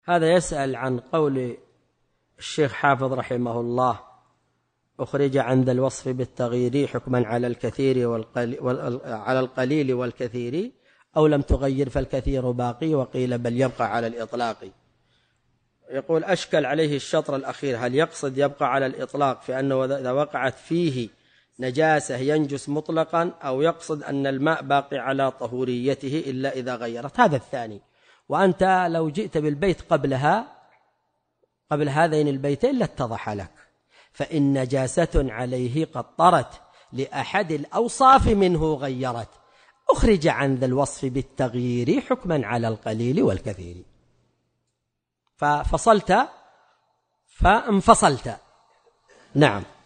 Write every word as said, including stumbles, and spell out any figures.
هذا يسأل عن قول الشيخ حافظ رحمه الله: أخرج عن ذا الوصف بالتغيير حكما على الكثير والقليل على القليل والكثير، أو لم تغير فالكثير باقي، وقيل بل يبقى على الإطلاق. يقول: أشكل عليه الشطر الأخير، هل يقصد يبقى على الإطلاق في أنه إذا وقعت فيه نجاسة ينجس مطلقا، أو يقصد أن الماء باقي على طهوريته إلا إذا غيرت؟ هذا الثاني. وأنت لو جئت بالبيت قبلها قبل هذين البيتين لاتضح لك. فإن نجاسة عليه قد طرت لأحد الأوصاف منه غيرت، أخرج عن ذا الوصف بالتغيير حكما على القليل والكثير. ففصلت فانفصلت. نعم.